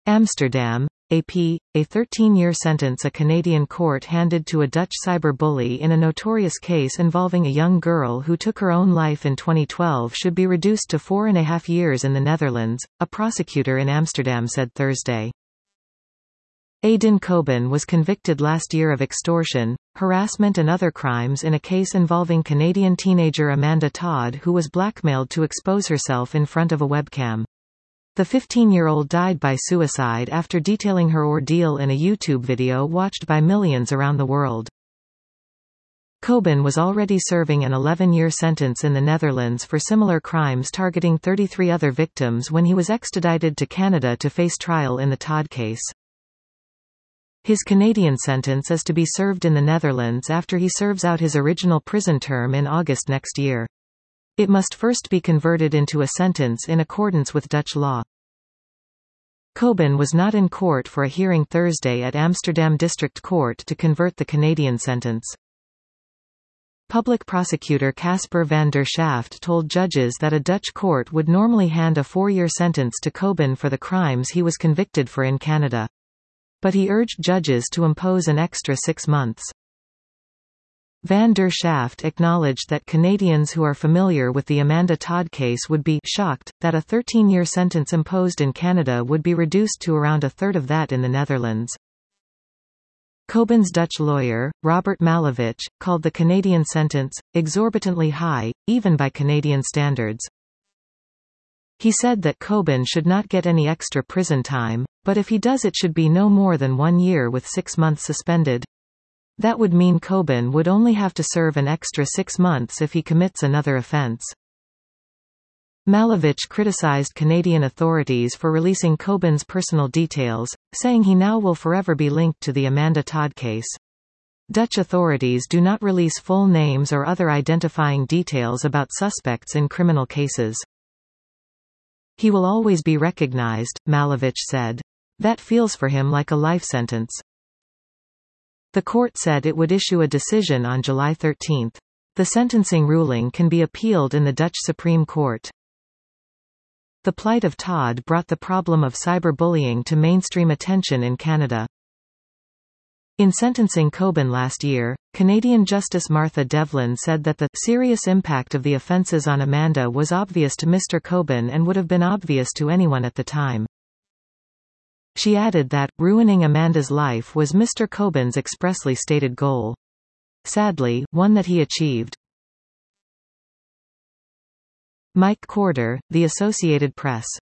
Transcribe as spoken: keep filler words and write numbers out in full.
Amsterdam, A P, a thirteen-year sentence a Canadian court handed to a Dutch cyberbully in a notorious case involving a young girl who took her own life in twenty twelve should be reduced to four and a half years in the Netherlands, a prosecutor in Amsterdam said Thursday. Aiden Coben was convicted last year of extortion, harassment and other crimes in a case involving Canadian teenager Amanda Todd, who was blackmailed to expose herself in front of a webcam. The fifteen-year-old died by suicide after detailing her ordeal in a YouTube video watched by millions around the world. Coben was already serving an eleven-year sentence in the Netherlands for similar crimes targeting thirty-three other victims when he was extradited to Canada to face trial in the Todd case. His Canadian sentence is to be served in the Netherlands after he serves out his original prison term in August next year. It must first be converted into a sentence in accordance with Dutch law. Coben was not in court for a hearing Thursday at Amsterdam District Court to convert the Canadian sentence. Public prosecutor Casper van der Schaft told judges that a Dutch court would normally hand a four-year sentence to Coben for the crimes he was convicted for in Canada. But he urged judges to impose an extra six months. Van der Schaft acknowledged that Canadians who are familiar with the Amanda Todd case would be shocked that a thirteen-year sentence imposed in Canada would be reduced to around a third of that in the Netherlands. Coben's Dutch lawyer, Robert Malevich, called the Canadian sentence exorbitantly high, even by Canadian standards. He said that Coben should not get any extra prison time, but if he does it should be no more than one year with six months suspended. That would mean Coben would only have to serve an extra six months if he commits another offence. Malevich criticized Canadian authorities for releasing Coben's personal details, saying he now will forever be linked to the Amanda Todd case. Dutch authorities do not release full names or other identifying details about suspects in criminal cases. He will always be recognized, Malevich said. That feels for him like a life sentence. The court said it would issue a decision on July thirteenth. The sentencing ruling can be appealed in the Dutch Supreme Court. The plight of Todd brought the problem of cyberbullying to mainstream attention in Canada. In sentencing Coben last year, Canadian Justice Martha Devlin said that the serious impact of the offences on Amanda was obvious to Mister Coben and would have been obvious to anyone at the time. She added that, ruining Amanda's life was Mister Coben's expressly stated goal. Sadly, one that he achieved. Mike Corder, The Associated Press.